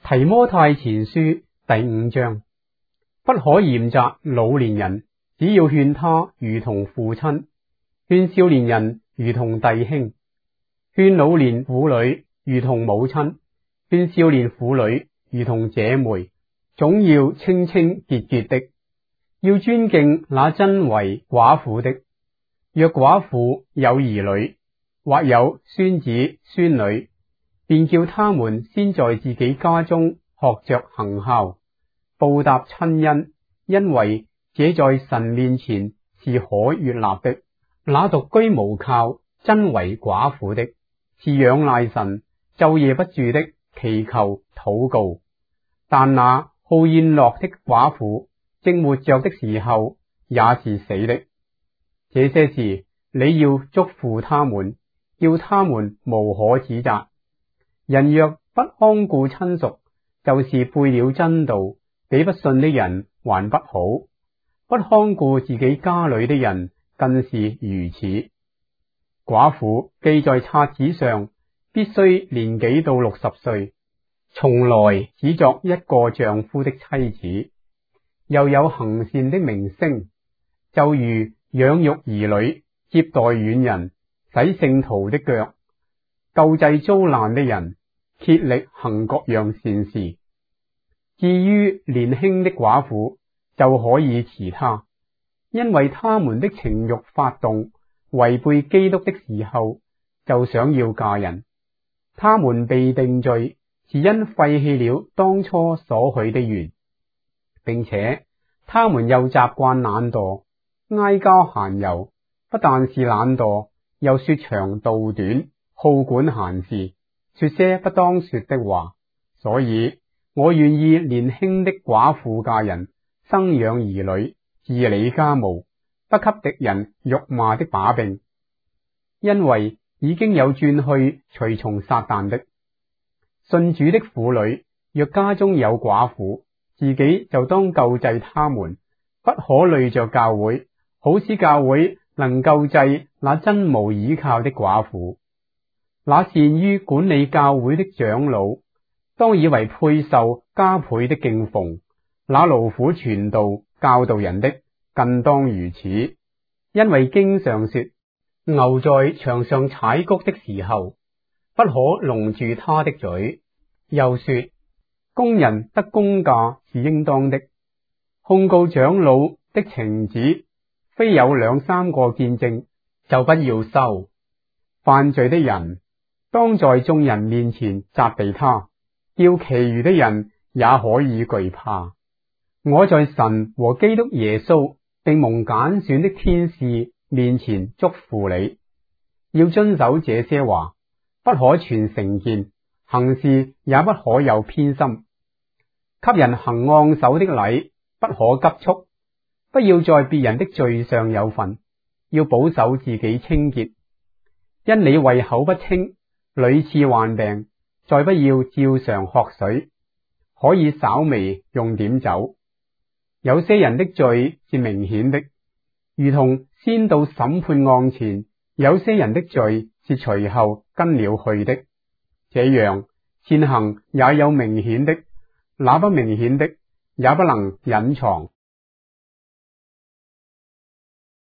提摩太前書第5章，不可嚴責老年人，只要勸他如同父親，勸少年人如同弟兄，勸老年婦女如同母親，勸少年婦女如同姐妹，總要清清潔潔的，要尊敬那真為寡婦的。若寡婦有兒女，或有孫子孫女，便叫他們先在自己家中學着行孝，報答親恩，因為這在神面前是可悅納的。那獨居無靠、真為寡婦的，是仰賴神，晝夜不住的祈求禱告。但那好宴樂的寡婦，正活着的時候，也是死的。這些事你要囑咐他們，叫他們無可指責。人若不看顧親屬，就是背了真道，比不信的人還不好。不看顧自己家裏的人，更是如此。寡婦記在冊子上，必須年紀到60歲，從來只作一個丈夫的妻子，又有行善的名聲，就如養育兒女、接待遠人、洗聖徒的腳、救濟遭難的人，竭力行各樣善事。至於年輕的寡婦，就可以辭他，因為他們的情慾發動，違背基督的時候，就想要嫁人。他們被定罪，是因廢棄了當初所許的願，並且他們又習慣懶惰，挨家閒遊，不但是懶惰，又說長道短，好管閒事，說些不當說的話。所以我願意年輕的寡婦嫁人，生養兒女，治理家務，不給敵人辱罵的把柄，因為已經有轉去隨從撒旦的。信主的婦女，若家中有寡婦，自己就當救濟他們，不可累着教會，好使教會能救濟那真無倚靠的寡婦。那善於管理教會的長老，當以為配受加倍的敬奉；那勞苦傳道、教導人的，更當如此。因為經上說，牛在場上踩谷的時候，不可籠住他的嘴。又說，工人得工價是應當的。控告長老的呈子，非有2、3個見證，就不要收。犯罪的人，當在眾人面前責備他，叫其餘的人也可以懼怕。我在神和基督耶穌並蒙揀選的天使面前囑咐你，要遵守這些話，不可存成見，行事也不可有偏心。給人行按手的禮，不可急促，不要在別人的罪上有份，要保守自己清潔。因你胃口不清，屢次患病，再不要照常喝水，可以稍微用點酒。有些人的罪是明顯的，如同先到審判案前；有些人的罪是隨後跟了去的。這樣善行也有明顯的，那不明顯的也不能隱藏。